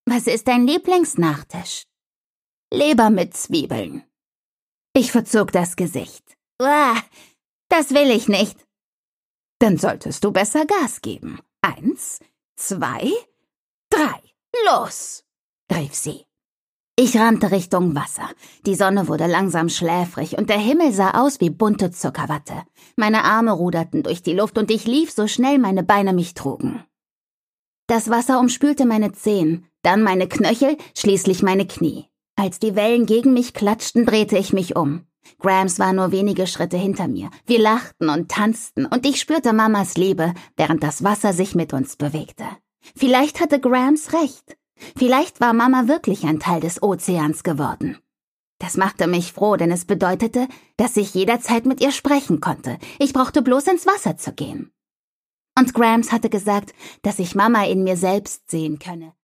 Was ist dein Lieblingsnachtisch? Leber mit Zwiebeln. Ich verzog das Gesicht. Uah, das will ich nicht. Dann solltest du besser Gas geben. 1, 2, 3, los, rief sie. Ich rannte Richtung Wasser. Die Sonne wurde langsam schläfrig und der Himmel sah aus wie bunte Zuckerwatte. Meine Arme ruderten durch die Luft und ich lief so schnell meine Beine mich trugen. Das Wasser umspülte meine Zehen, dann meine Knöchel, schließlich meine Knie. Als die Wellen gegen mich klatschten, drehte ich mich um. Grams war nur wenige Schritte hinter mir. Wir lachten und tanzten und ich spürte Mamas Liebe, während das Wasser sich mit uns bewegte. Vielleicht hatte Grams recht. Vielleicht war Mama wirklich ein Teil des Ozeans geworden. Das machte mich froh, denn es bedeutete, dass ich jederzeit mit ihr sprechen konnte. Ich brauchte bloß ins Wasser zu gehen. Und Grams hatte gesagt, dass ich Mama in mir selbst sehen könne.